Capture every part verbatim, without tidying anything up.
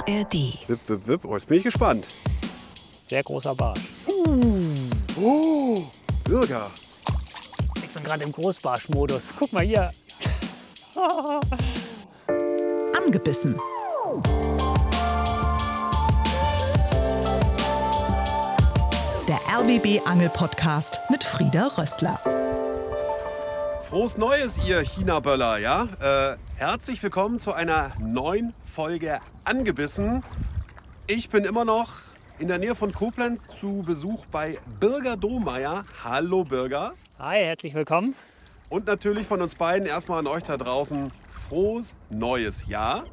R D. Wip, wip, wip. Oh, jetzt bin ich gespannt. Sehr großer Barsch. Uh, oh, Bürger. Ich bin gerade im Großbarschmodus. Guck mal hier. Angebissen. Der R B B Angel Podcast mit Frieda Rössler. Frohes Neues, ihr China-Böller, ja? Äh, herzlich willkommen zu einer neuen Folge Angebissen. Ich bin immer noch in der Nähe von Koblenz zu Besuch bei Birger Domeyer. Hallo Birger. Hi, herzlich willkommen. Und natürlich von uns beiden erstmal an euch da draußen frohes neues Jahr.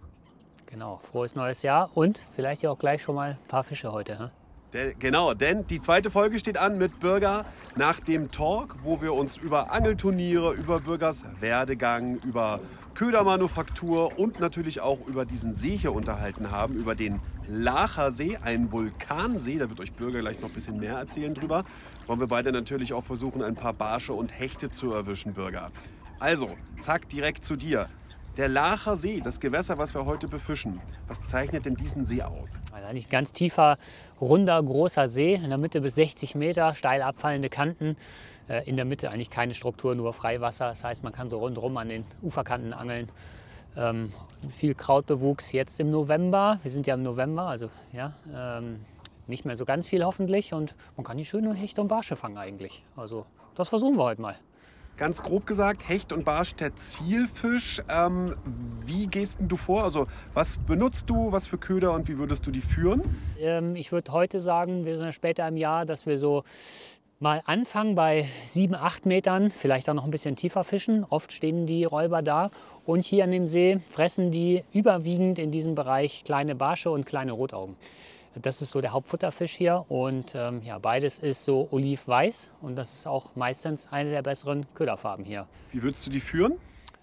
Genau, frohes neues Jahr und vielleicht ja auch gleich schon mal ein paar Fische heute. Hm? De- genau, denn die zweite Folge steht an mit Birger nach dem Talk, wo wir uns über Angelturniere, über Birgers Werdegang, über Ködermanufaktur und natürlich auch über diesen See hier unterhalten haben, über den Laacher See, einen Vulkansee. Da wird euch Birger gleich noch ein bisschen mehr erzählen drüber. Wollen wir beide natürlich auch versuchen, ein paar Barsche und Hechte zu erwischen, Birger. Also, zack, direkt zu dir. Der Laacher See, das Gewässer, was wir heute befischen, was zeichnet denn diesen See aus? Also eigentlich ein ganz tiefer, runder, großer See, in der Mitte bis sechzig Meter, steil abfallende Kanten. Äh, in der Mitte eigentlich keine Struktur, nur Freiwasser. Das heißt, man kann so rundherum an den Uferkanten angeln. Ähm, viel Krautbewuchs jetzt im November. Wir sind ja im November, also ja, ähm, nicht mehr so ganz viel hoffentlich. Und man kann die schöne Hechte und Barsche fangen eigentlich. Also das versuchen wir heute mal. Ganz grob gesagt, Hecht und Barsch der Zielfisch. Ähm, wie gehst denn du vor? Also was benutzt du, was für Köder und wie würdest du die führen? Ähm, ich würde heute sagen, wir sind ja später im Jahr, dass wir so mal anfangen bei sieben, acht Metern, vielleicht auch noch ein bisschen tiefer fischen. Oft stehen die Räuber da. Und hier an dem See fressen die überwiegend in diesem Bereich kleine Barsche und kleine Rotaugen. Das ist so der Hauptfutterfisch hier und ähm, ja, beides ist so olivweiß und das ist auch meistens eine der besseren Köderfarben hier. Wie würdest du die führen?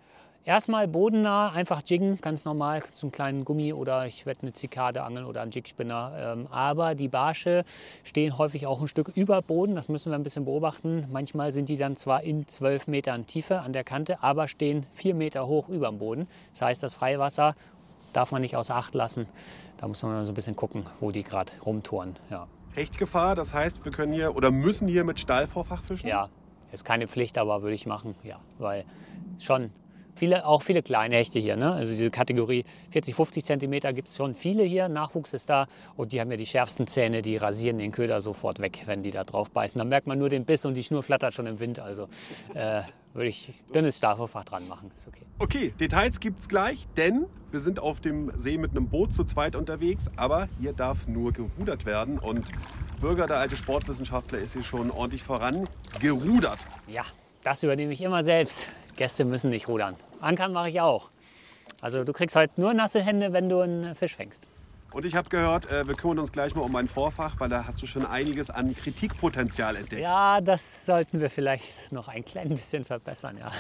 Erstmal bodennah, einfach jiggen, ganz normal, zum kleinen Gummi oder ich werde eine Zikade angeln oder einen Jigspinner. Ähm, aber die Barsche stehen häufig auch ein Stück über Boden, das müssen wir ein bisschen beobachten. Manchmal sind die dann zwar in zwölf Metern Tiefe an der Kante, aber stehen vier Meter hoch über dem Boden. Das heißt, das Freiwasser darf man nicht außer Acht lassen. Da muss man so ein bisschen gucken, wo die gerade rumtouren. Ja. Hechtgefahr, das heißt, wir können hier oder müssen hier mit Stahlvorfach fischen? Ja, ist keine Pflicht, aber würde ich machen. Ja, weil schon viele, auch viele kleine Hechte hier. Ne? Also diese Kategorie vierzig, fünfzig Zentimeter gibt es schon viele hier. Nachwuchs ist da und die haben ja die schärfsten Zähne, die rasieren den Köder sofort weg, wenn die da drauf beißen. Dann merkt man nur den Biss und die Schnur flattert schon im Wind. Also äh, würde ich dünnes Stahlvorfach dran machen. Ist okay. Okay, Details gibt's gleich, denn wir sind auf dem See mit einem Boot zu zweit unterwegs, aber hier darf nur gerudert werden und Birger, der alte Sportwissenschaftler, ist hier schon ordentlich voran gerudert. Ja, das übernehme ich immer selbst. Gäste müssen nicht rudern. Ankern mache ich auch. Also du kriegst heute nur nasse Hände, wenn du einen Fisch fängst. Und ich habe gehört, wir kümmern uns gleich mal um mein Vorfach, weil da hast du schon einiges an Kritikpotenzial entdeckt. Ja, das sollten wir vielleicht noch ein klein bisschen verbessern, ja.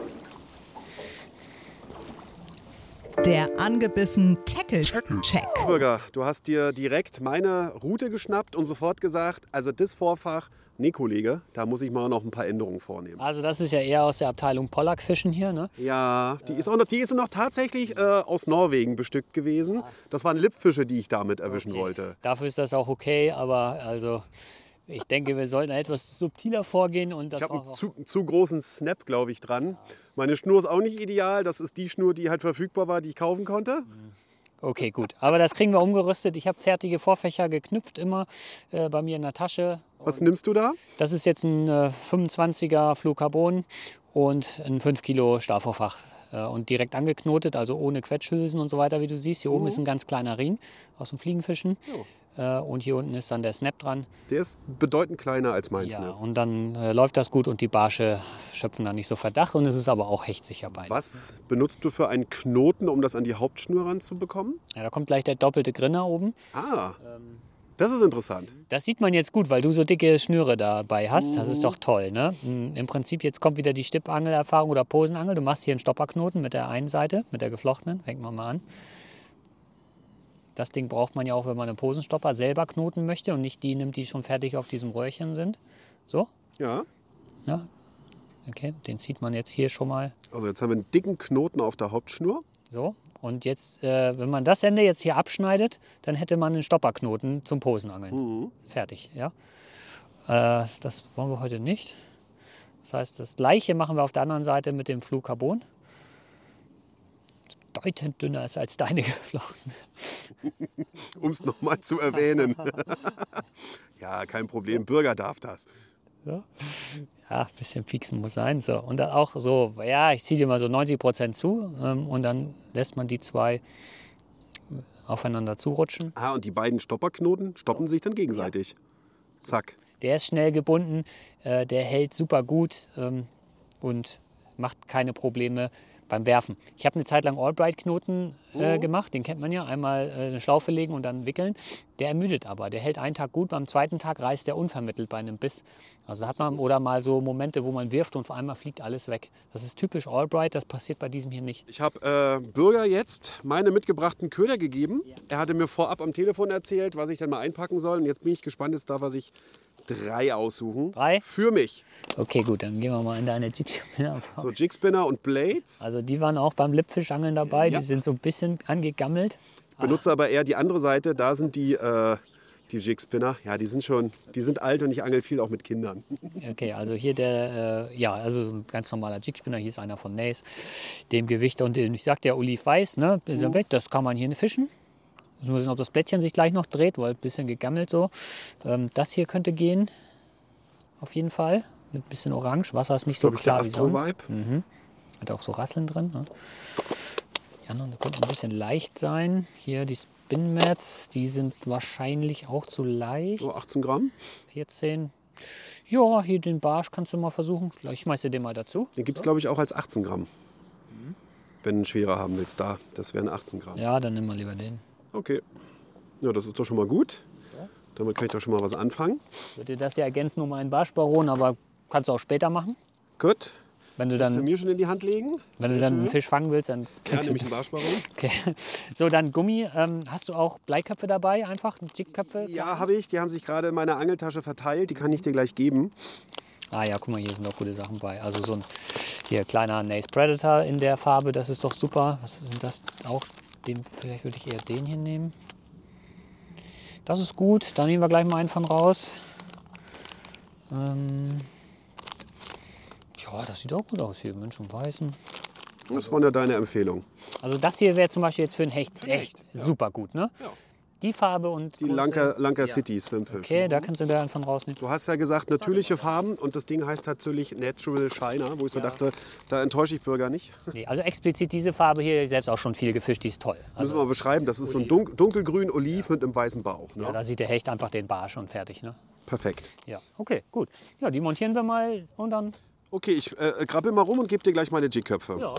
Der Angebissen Tackle Check. Birger, du hast dir direkt meine Route geschnappt und sofort gesagt, also das Vorfach, nee Kollege, da muss ich mal noch ein paar Änderungen vornehmen. Also das ist ja eher aus der Abteilung Pollackfischen hier, ne? Ja, die ist auch noch, die ist noch tatsächlich äh, aus Norwegen bestückt gewesen. Das waren Lippfische, die ich damit erwischen Okay. wollte. Dafür ist das auch okay, aber also ich denke, wir sollten etwas subtiler vorgehen. Und das Ich habe auch einen zu, zu großen Snap, glaube ich, dran. Meine Schnur ist auch nicht ideal. Das ist die Schnur, die halt verfügbar war, die ich kaufen konnte. Okay, gut. Aber das kriegen wir umgerüstet. Ich habe fertige Vorfächer geknüpft immer äh, bei mir in der Tasche. Was nimmst du da? Das ist jetzt ein äh, fünfundzwanziger Fluorcarbon und ein fünf Kilo Stahlvorfach. Äh, und direkt angeknotet, also ohne Quetschhülsen und so weiter, wie du siehst. Hier oben ist ein ganz kleiner Ring aus dem Fliegenfischen. Jo. Äh, und hier unten ist dann der Snap dran. Der ist bedeutend kleiner als meins. Ja, Ne? und dann äh, läuft das gut und die Barsche schöpfen dann nicht so Verdacht. Und es ist aber auch hechtsicher bei. Was benutzt du für einen Knoten, um das an die Hauptschnur ranzubekommen? Ja, da kommt gleich der doppelte Grinner oben. Ah, das ist interessant. Das sieht man jetzt gut, weil du so dicke Schnüre dabei hast. Das ist doch toll. Ne? Im Prinzip, jetzt kommt wieder die Stippangelerfahrung oder Posenangel. Du machst hier einen Stopperknoten mit der einen Seite, mit der geflochtenen. Fängt man mal an. Das Ding braucht man ja auch, wenn man einen Posenstopper selber knoten möchte und nicht die nimmt, die schon fertig auf diesem Röhrchen sind. So. Ja. Ja. Okay, den zieht man jetzt hier schon mal. Also jetzt haben wir einen dicken Knoten auf der Hauptschnur. So, und jetzt, äh, wenn man das Ende jetzt hier abschneidet, dann hätte man einen Stopperknoten zum Posenangeln. Mhm. Fertig, ja. Äh, das wollen wir heute nicht. Das heißt, das Gleiche machen wir auf der anderen Seite mit dem Fluorcarbon. Bedeutend dünner ist als deine geflochten. Um es nochmal zu erwähnen. Ja, kein Problem, Bürger darf das. Ja, ein bisschen pieksen muss sein. So. Und dann auch so, ja, ich ziehe dir mal so neunzig Prozent zu ähm, und dann lässt man die zwei aufeinander zurutschen. Ah, und die beiden Stopperknoten stoppen sich dann gegenseitig. Zack. Der ist schnell gebunden, äh, der hält super gut ähm, und macht keine Probleme beim Werfen. Ich habe eine Zeit lang Albright-Knoten äh, Mhm. gemacht, den kennt man ja, einmal äh, eine Schlaufe legen und dann wickeln. Der ermüdet aber, der hält einen Tag gut, beim zweiten Tag reißt der unvermittelt bei einem Biss. Also da hat man oder mal so Momente, wo man wirft und auf einmal fliegt alles weg. Das ist typisch Albright, das passiert bei diesem hier nicht. Ich habe äh, Bürger jetzt meine mitgebrachten Köder gegeben. Er hatte mir vorab am Telefon erzählt, was ich dann mal einpacken soll. Und jetzt bin ich gespannt, jetzt darf er sich drei aussuchen. Drei? Für mich. Okay, gut, dann gehen wir mal in deine Jigspinner. So Jigspinner und Blades. Also die waren auch beim Lippfischangeln dabei, Ja. die sind so ein bisschen angegammelt. Ich benutze aber eher die andere Seite. Da sind die, äh, die Jigspinner. Ja, die sind schon, die sind alt und ich angel viel auch mit Kindern. Okay, also hier der, äh, ja, also so ein ganz normaler Jigspinner, hier ist einer von Nace, dem Gewicht und dem, ich sagte ja Olivweiß, ne, dieser Blech, das kann man hier fischen. Ich muss sehen, ob das Blättchen sich gleich noch dreht, weil ein bisschen gegammelt so. Ähm, das hier könnte gehen, auf jeden Fall, mit ein bisschen Orange. Wasser ist nicht so Glaub ich, der klar wie sonst. Astro-Vibe. Mhm. Hat auch so Rasseln drin. Ne? Die anderen könnten ein bisschen leicht sein. Hier die Spin-Mats, die sind wahrscheinlich auch zu leicht. So achtzehn Gramm. vierzehn. Ja, hier den Barsch kannst du mal versuchen. Ich schmeiße den mal dazu. Den gibt es, glaube ich, auch als achtzehn Gramm. Wenn du einen schwerer haben willst, da. Das wären achtzehn Gramm. Ja, dann nimm mal lieber den. Okay. Ja, das ist doch schon mal gut. Damit kann ich doch schon mal was anfangen. Ich würde das ja ergänzen um einen Barschbaron, aber kannst du auch später machen. Gut. Wenn du Kannst du dann, mir schon in die Hand legen? wenn du Sehr dann einen schön. Fisch fangen willst, dann Ja, kriegst nämlich du. einen Barschbaron. Okay. So, dann Gummi. Ähm, hast du auch Bleiköpfe dabei? Einfach Jigköpfe? Ja, habe ich. Die haben sich gerade in meiner Angeltasche verteilt. Die kann ich dir gleich geben. Ah ja, guck mal, hier sind auch gute Sachen bei. Also so ein hier kleiner Nace Predator in der Farbe, das ist doch super. Was sind das auch? Den, vielleicht würde ich eher den hier nehmen. Das ist gut. Dann nehmen wir gleich mal einen von raus. Ähm ja, das sieht auch gut aus hier. Mensch und Weißen. Das war ja deine Empfehlung. Also das hier wäre zum Beispiel jetzt für ein Hecht ein echt Hecht, ja. super gut, ne? Ja. Die Farbe und Die Größe. Lanka, Lanka Ja. City Swimfish. Okay, da kannst du da einen von rausnehmen. Du hast ja gesagt, natürliche Farben und das Ding heißt tatsächlich Natural Shiner, wo ich so dachte, da enttäusche ich Bürger nicht. Nee, also explizit diese Farbe hier, ich selbst auch schon viel gefischt, die ist toll. Müssen Also, wir mal beschreiben, das ist so ein dun dunkelgrün Oliv mit einem weißen Bauch. Ne? ja, da sieht der Hecht einfach den Barsch und fertig, ne? Perfekt. Ja, okay, gut. Ja, die montieren wir mal und dann. Okay, ich äh, krabbel mal rum und gebe dir gleich meine Jigköpfe. Ja.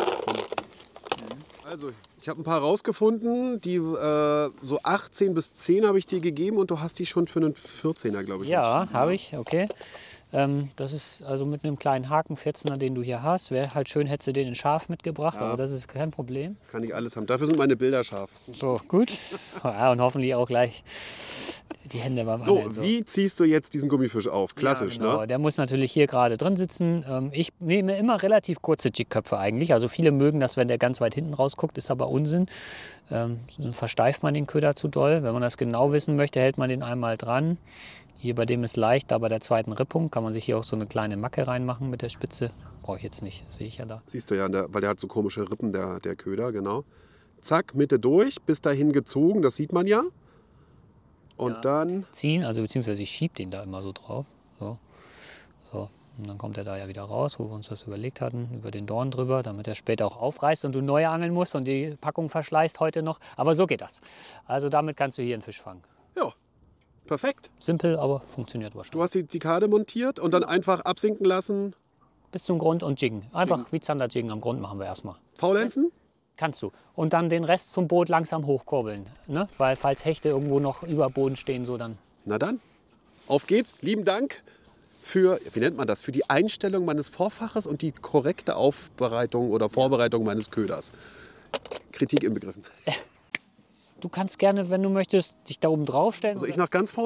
Also, ich habe ein paar rausgefunden, die äh, so achtzehn bis zehn habe ich dir gegeben und du hast die schon für einen vierzehner, glaube ich. Ja, habe ich, okay. Ähm, das ist also mit einem kleinen Haken, vierzehner, den du hier hast. Wäre halt schön, hättest du den in scharf mitgebracht, aber das ist kein Problem. Kann ich alles haben. Dafür sind meine Bilder scharf. So, gut. Ja, und hoffentlich auch gleich die Hände beim So, Angeln. wie ziehst du jetzt diesen Gummifisch auf? Klassisch, Ja, genau. ne? Der muss natürlich hier gerade drin sitzen. Ähm, Ich nehme immer relativ kurze Jigköpfe eigentlich. Also viele mögen das, wenn der ganz weit hinten rausguckt, ist aber Unsinn. Ähm, Dann versteift man den Köder zu doll. Wenn man das genau wissen möchte, hält man den einmal dran. Hier bei dem ist leicht, da bei der zweiten Rippung kann man sich hier auch so eine kleine Macke reinmachen mit der Spitze. Brauche ich jetzt nicht, sehe ich ja da. Siehst du ja, der, weil der hat so komische Rippen, der, der Köder, genau. Zack, Mitte durch, bis dahin gezogen, das sieht man ja. Und Ja. dann, Ziehen, also beziehungsweise ich schiebe den da immer so drauf. So. So. Und dann kommt er da ja wieder raus, wo wir uns das überlegt hatten, über den Dorn drüber, damit er später auch aufreißt und du neu angeln musst und die Packung verschleißt heute noch. Aber so geht das. Also damit kannst du hier einen Fisch fangen. ja, perfekt. Simpel, aber funktioniert Du wahrscheinlich. hast die Zikade montiert und dann einfach absinken lassen. Bis zum Grund und jiggen. Einfach wie Zander-Jiggen am Grund machen wir erstmal. Faulenzen? Kannst du. Und dann den Rest zum Boot langsam hochkurbeln. Ne? Weil falls Hechte irgendwo noch über Boden stehen, so dann. Na dann, auf geht's. Lieben Dank für, wie nennt man das, für die Einstellung meines Vorfaches und die korrekte Aufbereitung oder Vorbereitung meines Köders. Kritik inbegriffen. Du kannst gerne, wenn du möchtest, dich da oben drauf stellen. Also ich nach ganz vorne.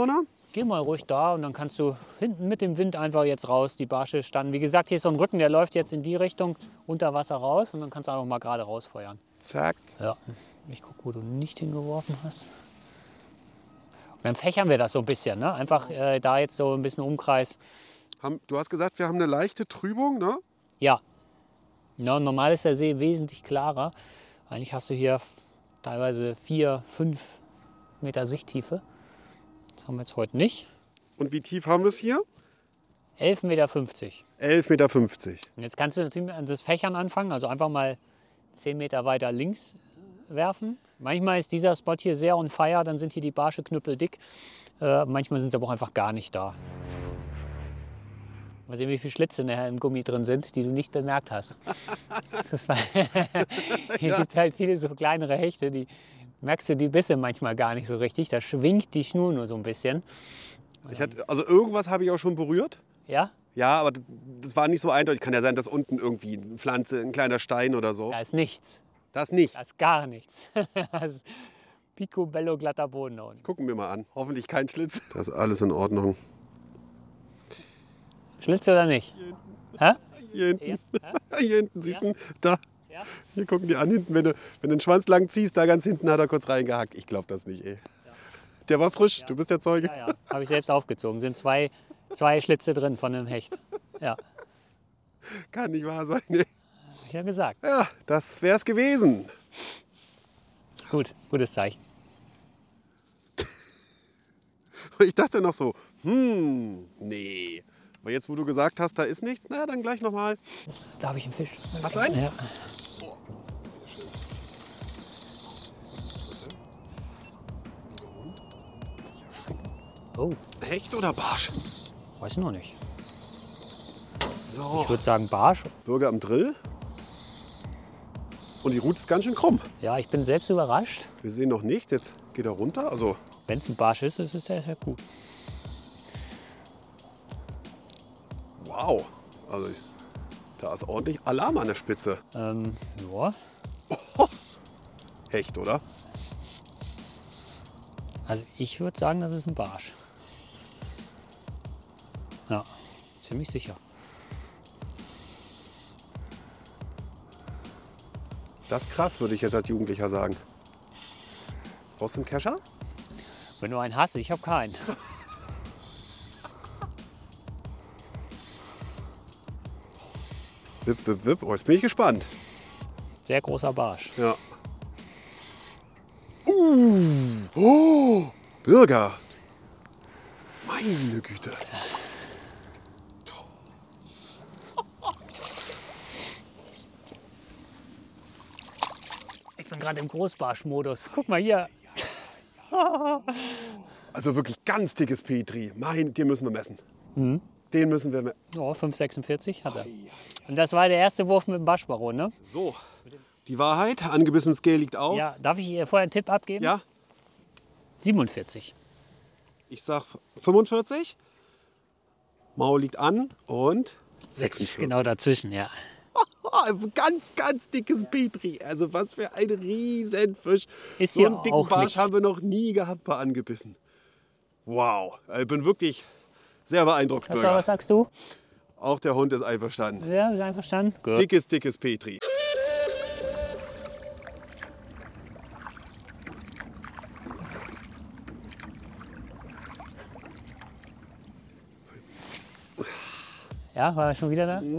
Geh mal ruhig da und dann kannst du hinten mit dem Wind einfach jetzt raus. Die Barsche standen. Wie gesagt, hier ist so ein Rücken, der läuft jetzt in die Richtung unter Wasser raus und dann kannst du einfach mal gerade rausfeuern. Zack. Ja, ich gucke, wo du nicht hingeworfen hast. Und dann fächern wir das so ein bisschen, ne? Einfach äh, da jetzt so ein bisschen Umkreis. Haben, du hast gesagt, wir haben eine leichte Trübung, ne? Ja. Ja, normal ist der See wesentlich klarer. Eigentlich hast du hier teilweise vier, fünf Meter Sichttiefe. Das haben wir jetzt heute nicht. Und wie tief haben wir es hier? elf Meter fünfzig. elf Meter fünfzig. Und jetzt kannst du natürlich an das Fächern anfangen, also einfach mal zehn Meter weiter links werfen. Manchmal ist dieser Spot hier sehr on fire, dann sind hier die Barsche knüppeldick. Äh, manchmal sind sie aber auch einfach gar nicht da. Mal sehen, wie viele Schlitze nachher im Gummi drin sind, die du nicht bemerkt hast. Das ist, hier gibt es halt viele so kleinere Hechte, die merkst du die Bisse manchmal gar nicht so richtig. Da schwingt die Schnur nur so ein bisschen. Ich hatte, also irgendwas habe ich auch schon berührt. Ja? Ja, aber das war nicht so eindeutig. Kann ja sein, dass unten irgendwie eine Pflanze, ein kleiner Stein oder so. Da ist nichts. Das nicht. Da ist gar nichts. Das ist picobello glatter Boden da unten. Gucken wir mal an. Hoffentlich kein Schlitz. Das ist alles in Ordnung. Schlitze oder nicht? Hä? Hier hinten. Ja? Hier hinten, siehst du? Da. Ja? Hier gucken die an hinten. Wenn du, wenn du den Schwanz lang ziehst, da ganz hinten hat er kurz reingehackt. Ich glaube das nicht, ey. Der war frisch. Du bist der Zeuge. Ja, ja. Habe ich selbst aufgezogen. Sind zwei, zwei Schlitze drin von einem Hecht. Ja. Kann nicht wahr sein, ey. Hab ich ja gesagt. Ja, das wär's gewesen. Ist gut. Gutes Zeichen. Ich dachte noch so, hm, nee. Aber jetzt, wo du gesagt hast, da ist nichts, na, dann gleich nochmal. Da habe ich einen Fisch. Hast du einen? Ja. Oh, Hecht oder Barsch? weiß noch nicht. So, Ich würde sagen Barsch. Bürger am Drill. Und die Route ist ganz schön krumm. Ja, ich bin selbst überrascht. Wir sehen noch nichts. Jetzt geht er runter. Also, Wenn es ein Barsch ist, ist es sehr, sehr gut. wow. Also, da ist ordentlich Alarm an der Spitze. Ähm, ja. Hecht, oder? Also ich würde sagen, das ist ein Barsch. Ja, ziemlich sicher. Das ist krass, würde ich jetzt als Jugendlicher sagen. Brauchst du einen Kescher? Wenn du einen hast, ich habe keinen. Wip, wip, wip. Oh, jetzt bin ich gespannt. Sehr großer Barsch. Ja. Uh. Oh, Bürger. Meine Güte. Ich bin gerade im Großbarschmodus. Guck mal hier. Also wirklich ganz dickes Petri. Mein, den müssen wir messen. Mhm. Den müssen wir messen. Oh, fünf Komma sechsundvierzig hat er. Und das war der erste Wurf mit dem Barschbaron, ne? So, die Wahrheit. Angebissen Scale liegt aus. Ja, darf ich ihr vorher einen Tipp abgeben? Ja, siebenundvierzig. ich sag fünfundvierzig. Maul liegt an und sechsundvierzig. Genau dazwischen, ja. Oh, ganz, ganz dickes Petri. Also was für ein Riesenfisch. Ist so hier einen dicken auch Barsch nicht. haben wir noch nie gehabt bei Angebissen. Wow, ich bin wirklich sehr beeindruckt, Kasper, Bürger. was sagst du? Auch der Hund ist einverstanden. Ja, ist einverstanden? Gut. Dickes, dickes Petri. Ja, war er schon wieder da?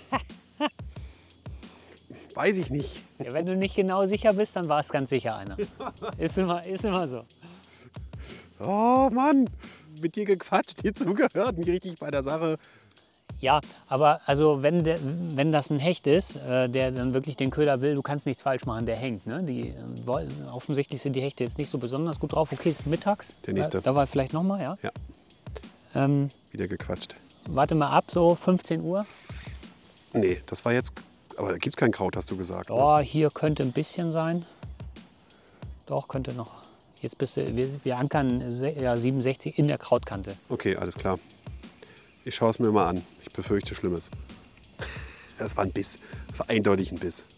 Weiß ich nicht. Ja, wenn du nicht genau sicher bist, dann war es ganz sicher einer. Ist immer, ist immer so. Oh Mann, mit dir gequatscht, dir zugehört, nicht richtig bei der Sache. Ja, aber also wenn, der, wenn das ein Hecht ist, äh, der dann wirklich den Köder will, du kannst nichts falsch machen, der hängt. Ne? Die, äh, woll- offensichtlich sind die Hechte jetzt nicht so besonders gut drauf. Okay, es ist mittags. Der nächste. Da, da war vielleicht nochmal, ja. Ja, Ähm, wieder gequatscht. warte mal ab, so fünfzehn Uhr. Nee, das war jetzt, aber da gibt es kein Kraut, hast du gesagt. Ne? Oh, hier könnte ein bisschen sein. Doch, könnte noch. Jetzt bist du, wir, wir ankern se- ja, siebenundsechzig in der Krautkante. Okay, alles klar. Ich schaue es mir mal an. Ich befürchte Schlimmes. Das war ein Biss. Das war eindeutig ein Biss.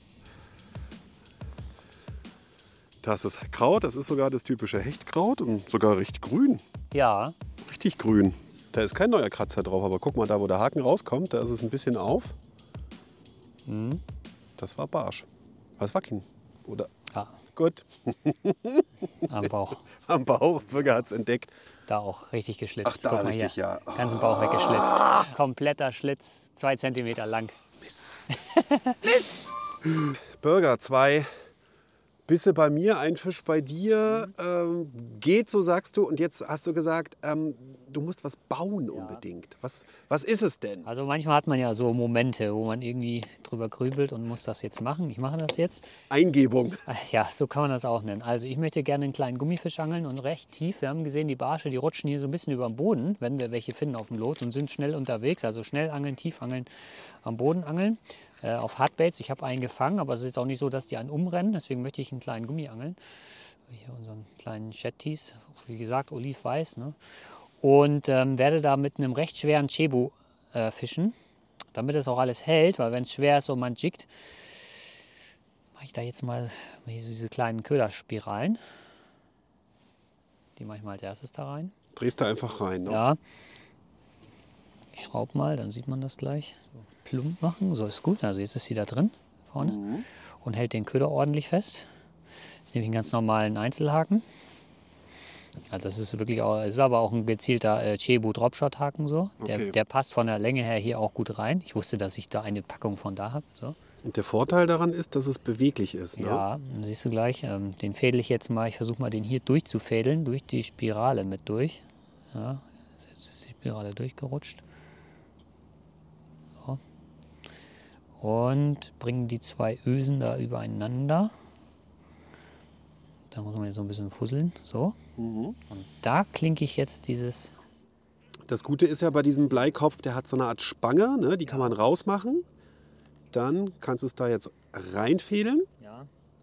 Da ist das Kraut. Das ist sogar das typische Hechtkraut und sogar recht grün. Ja, Richtig grün. Da ist kein neuer Kratzer drauf, aber guck mal, da wo der Haken rauskommt, da ist es ein bisschen auf. Mhm. Das war Barsch. Was war King? Oder? Ja, Gut. am Bauch. Am Bauch, Bürger hat es entdeckt. Da auch richtig geschlitzt. Ach, da Guck mal richtig, hier. ja. Ganzen Bauch weggeschlitzt. Kompletter Schlitz, zwei Zentimeter lang. Mist. Mist. Bürger, zwei Bisse bei mir, ein Fisch bei dir. Ähm, geht, so sagst du. Und jetzt hast du gesagt, ähm, du musst was bauen unbedingt. Was, was ist es denn? Also manchmal hat man ja so Momente, wo man irgendwie drüber grübelt und muss das jetzt machen. Ich mache das jetzt. Eingebung. Ja, so kann man das auch nennen. Also ich möchte gerne einen kleinen Gummifisch angeln und recht tief. Wir haben gesehen, die Barsche, die rutschen hier so ein bisschen über den Boden, wenn wir welche finden auf dem Lot und sind schnell unterwegs. Also schnell angeln, tief angeln, am Boden angeln. Äh, auf Hardbaits. Ich habe einen gefangen, aber es ist jetzt auch nicht so, dass die einen umrennen. Deswegen möchte ich einen kleinen Gummi angeln. Hier unseren kleinen Shetties. Wie gesagt, olivweiß. Ne? Und ähm, werde da mit einem recht schweren Cebu äh, fischen, damit es auch alles hält, weil wenn es schwer ist und man jiggt, mache ich da jetzt mal diese kleinen Köderspiralen. Die mache ich mal als erstes da rein. Drehst du einfach rein, ne? Ja. Ich schraube mal, dann sieht man das gleich. So, plump machen, so ist gut. Also jetzt ist sie da drin, vorne. Mhm. Und hält den Köder ordentlich fest. Jetzt nehme ich einen ganz normalen Einzelhaken. Also das ist wirklich auch, ist aber auch ein gezielter äh, Cebu Dropshot Haken so. Der, Okay. der passt von der Länge her hier auch gut rein. Ich wusste, dass ich da eine Packung von da habe. So. Und der Vorteil daran ist, dass es beweglich ist, ne? Ja, dann siehst du gleich. Ähm, den fädel ich jetzt mal. Ich versuche mal den hier durchzufädeln, durch die Spirale mit durch. Ja, jetzt ist die Spirale durchgerutscht. So. Und bringen die zwei Ösen da übereinander. Da muss man jetzt so ein bisschen fusseln. So. Mhm. Und da klinke ich jetzt dieses. Das Gute ist ja bei diesem Bleikopf, der hat so eine Art Spange, ne? Die kann man rausmachen. Dann kannst du es da jetzt reinfädeln. Ja.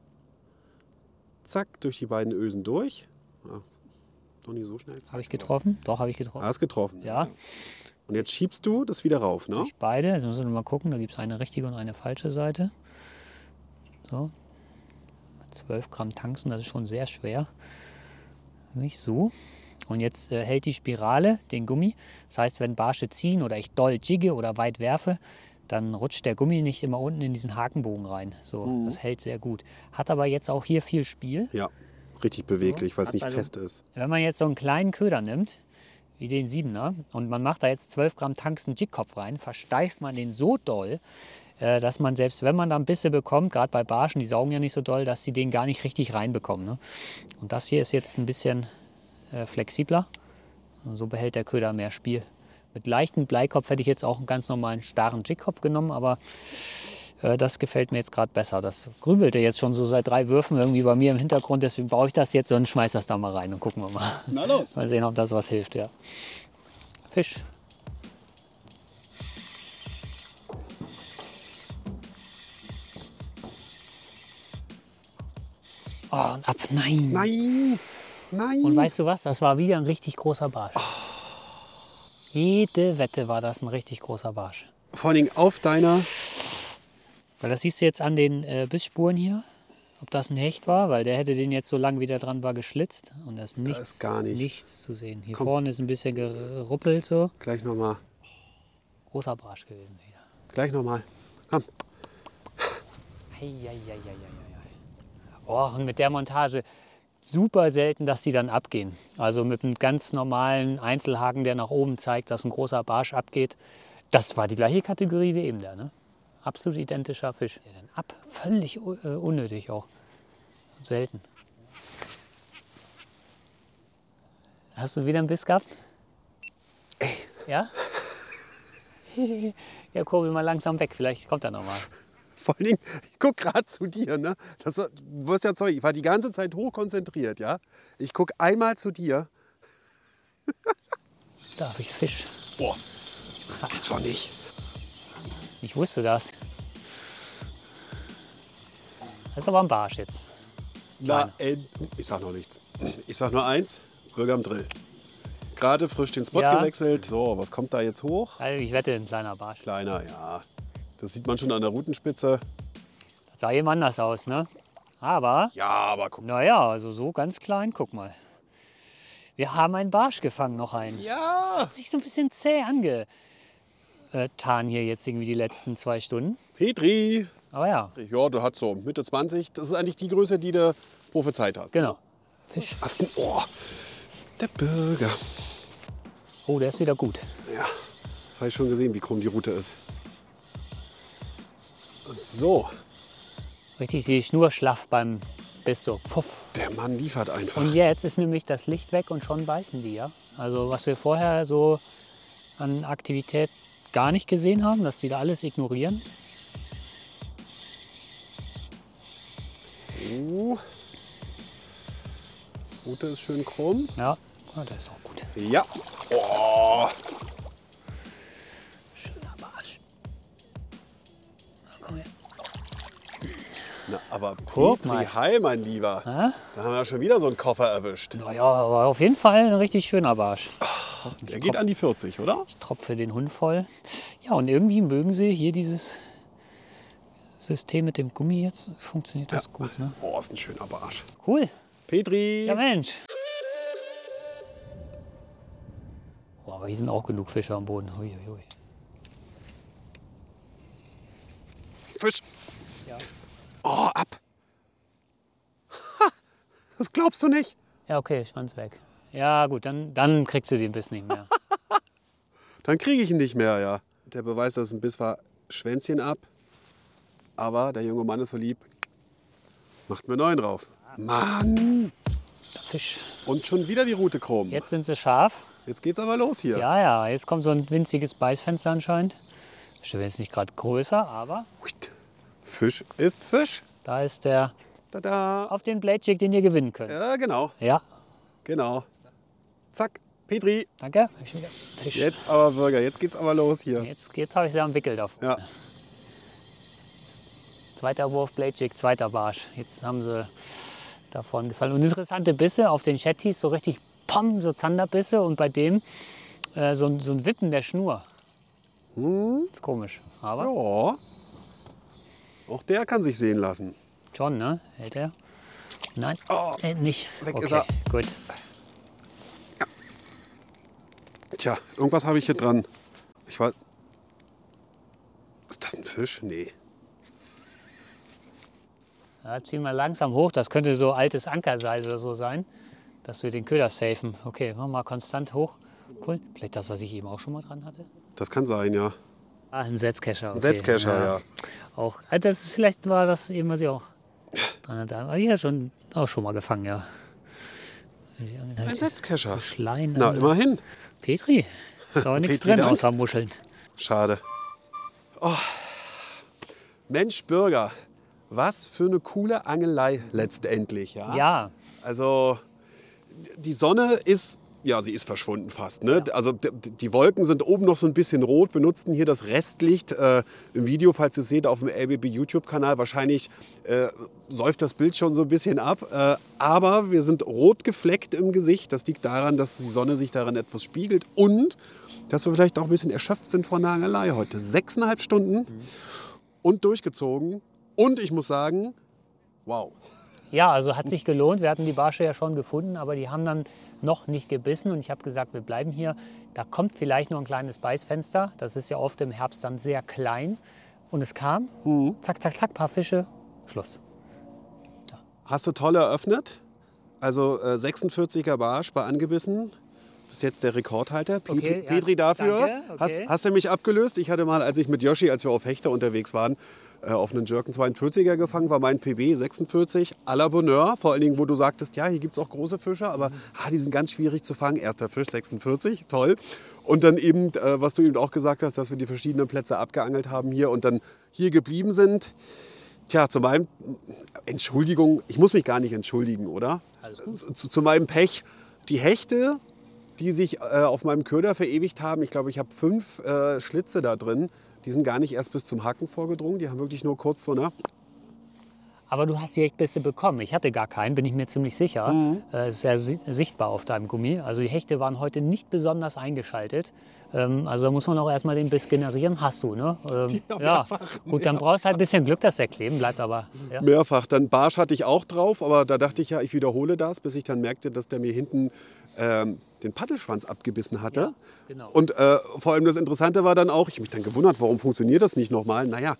Zack, durch die beiden Ösen durch. Ja, noch nicht so schnell. Habe ich getroffen? Doch, habe ich getroffen. Hast getroffen. Ja. Und jetzt schiebst du das wieder rauf, ne? Durch beide. Jetzt müssen wir mal gucken. Da gibt es eine richtige und eine falsche Seite. So. zwölf Gramm Tungsten, das ist schon sehr schwer. Nicht so. Und jetzt äh, hält die Spirale den Gummi. Das heißt, wenn Barsche ziehen oder ich doll jigge oder weit werfe, dann rutscht der Gummi nicht immer unten in diesen Hakenbogen rein. So, Mhm. das hält sehr gut. Hat aber jetzt auch hier viel Spiel. Ja, richtig beweglich, weil es Hat nicht also- fest ist. Wenn man jetzt so einen kleinen Köder nimmt, wie den Siebener, und man macht da jetzt zwölf Gramm Tungsten Jigkopf rein, versteift man den so doll, äh, dass man selbst, wenn man dann Bisse bekommt, gerade bei Barschen, die saugen ja nicht so doll, dass sie den gar nicht richtig reinbekommen. Ne? Und das hier ist jetzt ein bisschen äh, flexibler. Und so behält der Köder mehr Spiel. Mit leichtem Bleikopf hätte ich jetzt auch einen ganz normalen starren Jigkopf genommen, aber äh, das gefällt mir jetzt gerade besser. Das grübelte jetzt schon so seit drei Würfen irgendwie bei mir im Hintergrund, deswegen baue ich das jetzt und schmeiß das da mal rein und gucken wir mal. Na los. Mal sehen, ob das was hilft, ja. Fisch. Oh, und ab, nein. Nein, nein. Und weißt du was, das war wieder ein richtig großer Barsch. Jede Wette war das ein richtig großer Barsch. Vor allen Dingen auf deiner... Weil das siehst du jetzt an den äh, Bissspuren hier, ob das ein Hecht war, weil der hätte den jetzt so lange wie der dran war geschlitzt und da ist nichts, ist gar nichts. nichts zu sehen. Hier Komm. vorne ist ein bisschen geruppelt so. Gleich nochmal. Großer Barsch gewesen wieder. Gleich nochmal. Komm. Eieieiei. Oh, und mit der Montage super selten, dass die dann abgehen. Also mit einem ganz normalen Einzelhaken, der nach oben zeigt, dass ein großer Barsch abgeht. Das war die gleiche Kategorie wie eben der, ne? Absolut identischer Fisch. Der dann ab, völlig äh, unnötig auch. Selten. Hast du wieder einen Biss gehabt? Ja? Ja, kurbel mal langsam weg, vielleicht kommt er noch mal. Vor allen Dingen, ich guck gerade zu dir, ne? Das war, du wirst ja Zeug, ich war die ganze Zeit hochkonzentriert, ja? Ich guck einmal zu dir. Da habe ich Fisch. Boah, gibt's doch nicht. Ich wusste das. Das ist aber ein Barsch jetzt. Na, äh, ich sag noch nichts. Ich sag nur eins, Bürger am Drill. Gerade frisch den Spot Ja. gewechselt. So, was kommt da jetzt hoch? Also ich wette, ein kleiner Barsch. Kleiner, ja. Das sieht man schon an der Rutenspitze. Das sah eben anders aus, ne? Aber, Ja, aber guck. naja, also so ganz klein, guck mal. Wir haben einen Barsch gefangen, noch einen. Ja. Hat sich so ein bisschen zäh angetan hier jetzt irgendwie die letzten zwei Stunden. Petri. Aber ja, Ja, du hast so Mitte zwanzig. Das ist eigentlich die Größe, die du prophezeit hast. genau. Fisch. Hast du, oh, der Burger. Oh, der ist wieder gut. Ja, das habe ich schon gesehen, wie krumm die Route ist. So, Richtig die Schnur schlaff beim Biss so. Puff. der Mann liefert einfach. Und jetzt ist nämlich das Licht weg und schon beißen die, ja. Also was wir vorher so an Aktivität gar nicht gesehen haben, dass die da alles ignorieren. Uh, Route ist schön krumm. Ja, oh, der ist auch gut. Ja. Oh, Schöner Barsch. Na, komm her. na, aber Guck Petri, mal. hi, mein Lieber. Ja? Da haben wir schon wieder so einen Koffer erwischt. Naja, aber auf jeden Fall ein richtig schöner Barsch. Der geht an die vierzig, oder? Ich tropfe den Hund voll. Ja, und irgendwie mögen sie hier dieses System mit dem Gummi jetzt. Funktioniert das gut, ne? Oh, ist ein schöner Barsch. Cool. Petri. Ja, Mensch. Oh, aber hier sind auch genug Fische am Boden. Hui, hui, hui. Fisch. Ja. Oh, ab. Ha, das glaubst du nicht. Ja, okay, Schwanz weg. Ja, gut, dann, dann kriegst du den Biss nicht mehr. Dann kriege ich ihn nicht mehr, ja. Der Beweis, dass es ein Biss war, Schwänzchen ab. Aber der junge Mann ist so lieb. Macht mir neun drauf. Mann. Fisch. Und schon wieder die Route krumm. Jetzt sind sie scharf. Jetzt geht's aber los hier. Ja, ja, jetzt kommt so ein winziges Beißfenster anscheinend. Ist jetzt nicht gerade größer, aber Fisch ist Fisch. da ist der Tada. auf den Blade Jig, den ihr gewinnen könnt. Ja, genau. Ja, Genau. Zack. Petri. danke. Hab ich schon wieder Fisch. Jetzt aber Burger. Jetzt geht's aber los hier. Jetzt, jetzt habe ich sie am Wickel davon. Ja. Zweiter Wurf, Blade Jig, zweiter Barsch. Jetzt haben sie davon gefallen. Und interessante Bisse auf den Shetties, so richtig pom, so Zanderbisse. Und bei dem äh, so, ein- so ein Wippen der Schnur. Hm. Ist komisch, aber Ja. Auch der kann sich sehen lassen. schon, ne? Hält er? Nein, Oh, äh, nicht. weg Okay, ist er. gut. Tja, irgendwas habe ich hier dran. Ich weiß. Ist das ein Fisch? Nee. Ja, ziehen wir langsam hoch. Das könnte so altes Ankerseil oder so sein, dass wir den Köder safen. Okay, machen wir mal konstant hoch. Cool. Vielleicht das, was ich eben auch schon mal dran hatte. Das kann sein, ja. Ah, ein Setzkescher. Okay. Ein Setzkescher, ja. Auch. Ah, das ist, vielleicht war das eben, was ich auch dran hatte. Aber hier schon auch schon mal gefangen, ja. Ein Setzkescher. So Schleien. Na, immerhin. Petri. Ist aber nichts Petri, drin Dank. außer Muscheln. Schade. Oh. Mensch, Bürger. Was für eine coole Angelei letztendlich, ja? Ja. Also, die Sonne ist, ja, sie ist verschwunden fast. Ne? Ja. Also, d- d- die Wolken sind oben noch so ein bisschen rot. Wir nutzten hier das Restlicht äh, im Video, falls ihr es seht, auf dem L B B YouTube-Kanal. Wahrscheinlich äh, säuft das Bild schon so ein bisschen ab. Äh, aber wir sind rot gefleckt im Gesicht. Das liegt daran, dass die Sonne sich daran etwas spiegelt und dass wir vielleicht auch ein bisschen erschöpft sind von der Angelei heute. Sechseinhalb Stunden Mhm. und durchgezogen. Und ich muss sagen, wow. Ja, also hat sich gelohnt. Wir hatten die Barsche ja schon gefunden, aber die haben dann noch nicht gebissen. Und ich habe gesagt, wir bleiben hier. Da kommt vielleicht noch ein kleines Beißfenster. Das ist ja oft im Herbst dann sehr klein. Und es kam, zack, zack, zack, paar Fische, Schluss. Hast du toll eröffnet. Also äh, sechsundvierziger Barsch bei angebissen. Bis jetzt der Rekordhalter. Petri, Okay, ja, Petri dafür. danke, okay. Hast, hast du mich abgelöst? Ich hatte mal, als ich mit Yoshi, als wir auf Hechter unterwegs waren, äh, auf einen Jerken zweiundvierziger gefangen, war mein P B sechsundvierzig. À la Bonheur. Vor allen Dingen, wo du sagtest, ja, hier gibt es auch große Fische, aber ah, die sind ganz schwierig zu fangen. Erster Fisch sechsundvierzig, toll. Und dann eben, äh, was du eben auch gesagt hast, dass wir die verschiedenen Plätze abgeangelt haben hier und dann hier geblieben sind. Tja, zu meinem, Entschuldigung, ich muss mich gar nicht entschuldigen, oder? Alles gut. Zu, zu meinem Pech, die Hechte, die sich äh, auf meinem Köder verewigt haben, ich glaube, ich habe fünf äh, Schlitze da drin, die sind gar nicht erst bis zum Haken vorgedrungen, die haben wirklich nur kurz so, ne? Aber du hast die Hechtbisse bekommen. Ich hatte gar keinen, bin ich mir ziemlich sicher. Mhm. Äh, ist sehr si- sichtbar auf deinem Gummi. Also die Hechte waren heute nicht besonders eingeschaltet. Ähm, also da muss man auch erstmal den Biss generieren. Hast du, ne? Ähm, Ja, ja, mehrfach, gut, dann brauchst du halt ein bisschen Glück, dass der kleben bleibt, aber ja. Mehrfach. Dann Barsch hatte ich auch drauf, aber da dachte ich ja, ich wiederhole das, bis ich dann merkte, dass der mir hinten ähm, den Paddelschwanz abgebissen hatte. Ja, genau. Und äh, vor allem das Interessante war dann auch, ich habe mich dann gewundert, warum funktioniert das nicht nochmal? Naja,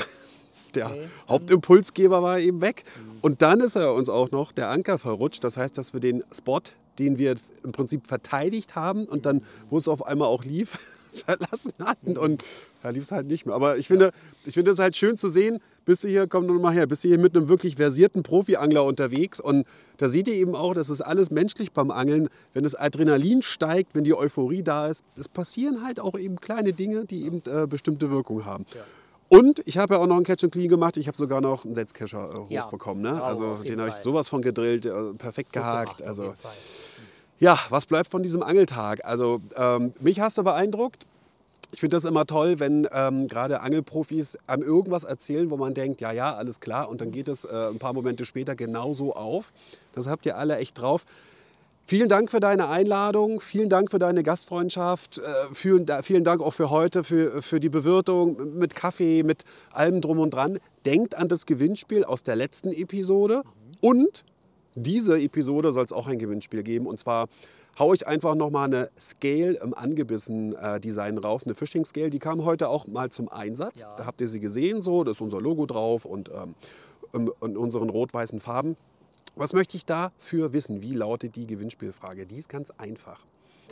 der Okay, Hauptimpulsgeber war eben weg. Und dann ist er uns auch noch der Anker verrutscht. Das heißt, dass wir den Spot, den wir im Prinzip verteidigt haben und dann, wo es auf einmal auch lief, verlassen hatten. Und da lief es halt nicht mehr. Aber ich finde, ich finde es halt schön zu sehen, bist du hier, komm nur mal her, bist du hier mit einem wirklich versierten Profi-Angler unterwegs. Und da seht ihr eben auch, das ist alles menschlich beim Angeln. Wenn das Adrenalin steigt, wenn die Euphorie da ist, es passieren halt auch eben kleine Dinge, die eben äh, bestimmte Wirkung haben. Ja. Und ich habe ja auch noch einen Catch and Clean gemacht. Ich habe sogar noch einen Setzkescher äh, Ja. hochbekommen. Ne? Bravo, Also auf jeden den habe ich Fall. sowas von gedrillt, äh, perfekt Gut gehakt. gemacht, auf Also jeden Fall. ja, was bleibt von diesem Angeltag? Also ähm, mich hast du beeindruckt. Ich finde das immer toll, wenn ähm, gerade Angelprofis einem irgendwas erzählen, wo man denkt, ja, ja, alles klar. Und dann geht es äh, ein paar Momente später genauso auf. Das habt ihr alle echt drauf. Vielen Dank für deine Einladung, vielen Dank für deine Gastfreundschaft, äh, vielen, vielen Dank auch für heute, für, für die Bewirtung mit Kaffee, mit allem drum und dran. Denkt an das Gewinnspiel aus der letzten Episode und diese Episode soll es auch ein Gewinnspiel geben. Und zwar haue ich einfach nochmal eine Scale im Angebissen-Design raus, eine Fishing Scale. Die kam heute auch mal zum Einsatz. Ja. Da habt ihr sie gesehen, so, da ist unser Logo drauf und ähm, in, in unseren rot-weißen Farben. Was möchte ich dafür wissen? Wie lautet die Gewinnspielfrage? Die ist ganz einfach.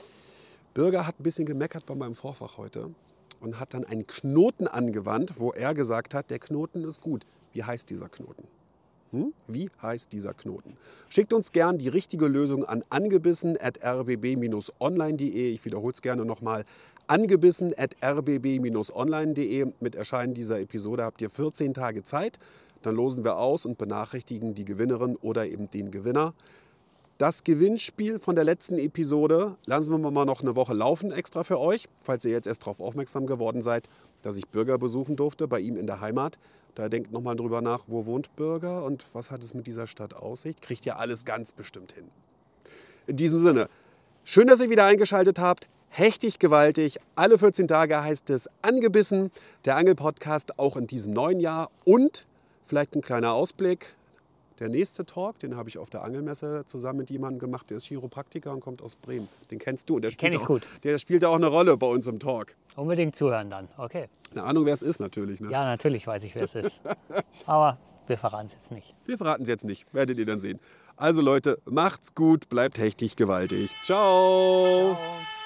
Bürger hat ein bisschen gemeckert bei meinem Vorfach heute und hat dann einen Knoten angewandt, wo er gesagt hat, der Knoten ist gut. Wie heißt dieser Knoten? Hm? Wie heißt dieser Knoten? Schickt uns gern die richtige Lösung an angebissen at r b b dash online punkt de. Ich wiederhole es gerne nochmal. angebissen at r b b dash online punkt de. Mit Erscheinen dieser Episode habt ihr vierzehn Tage Zeit. Dann losen wir aus und benachrichtigen die Gewinnerin oder eben den Gewinner. Das Gewinnspiel von der letzten Episode lassen wir mal noch eine Woche laufen extra für euch, falls ihr jetzt erst darauf aufmerksam geworden seid, dass ich Bürger besuchen durfte bei ihm in der Heimat. Da denkt nochmal drüber nach, wo wohnt Bürger und was hat es mit dieser Stadt auf sich. Kriegt ihr alles ganz bestimmt hin. In diesem Sinne, schön, dass ihr wieder eingeschaltet habt. Hechtig gewaltig. Alle vierzehn Tage heißt es Angebissen, der Angelpodcast auch in diesem neuen Jahr. Und vielleicht ein kleiner Ausblick. Der nächste Talk, den habe ich auf der Angelmesse zusammen mit jemandem gemacht, der ist Chiropraktiker und kommt aus Bremen. Den kennst du. Und der spielt Kenn ich auch, gut. Der spielt auch eine Rolle bei uns im Talk. Unbedingt zuhören dann, okay. Eine Ahnung, wer es ist natürlich. Ne? Ja, natürlich weiß ich, wer es ist. Aber wir verraten es jetzt nicht. Wir verraten es jetzt nicht, werdet ihr dann sehen. Also Leute, macht's gut, bleibt hechtig gewaltig. Ciao.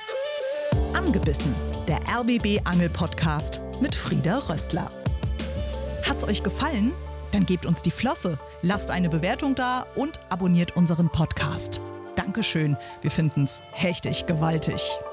Angebissen, der R B B Angel Podcast mit Frieda Rössler. Hat's euch gefallen? Dann gebt uns die Flosse, lasst eine Bewertung da und abonniert unseren Podcast. Dankeschön, wir finden's hechtig gewaltig.